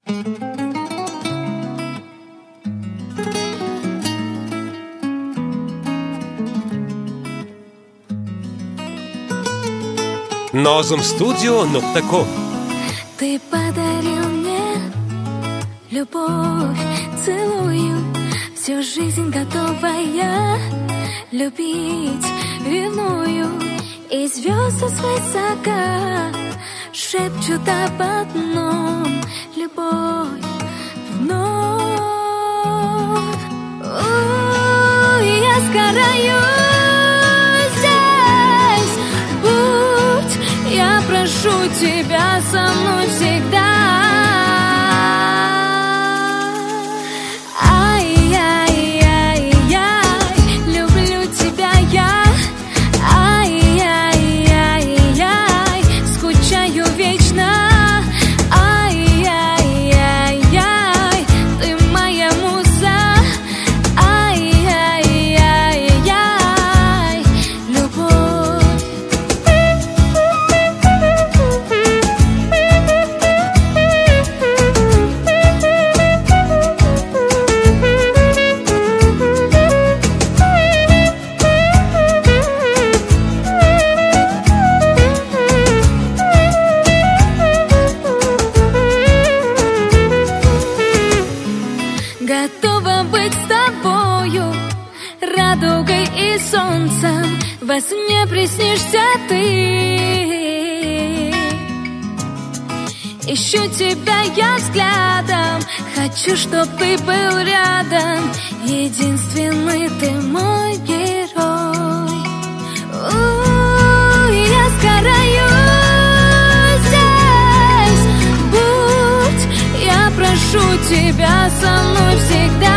Nozumstudio.com. Ты подарил мне любовь, целую, всю жизнь готова я любить, ревную. И звезды свысока шепчут об одном: любовь вновь. Я сгораю здесь, будь, я прошу тебя со мной всегда. Ай-яй-яй-яй, люблю тебя я. Ай-яй-яй-яй, скучаю вечно. Ай-яй-яй-яй, ты моя муза. Ай-яй-яй-яй, любовь. Готова быть с тобою, радугой и солнцем. Во сне приснишься ты. Ищу тебя я взглядом, хочу, чтоб ты был рядом. Единственный ты мой герой. Я сгораю здесь, будь, я прошу тебя со мной всегда.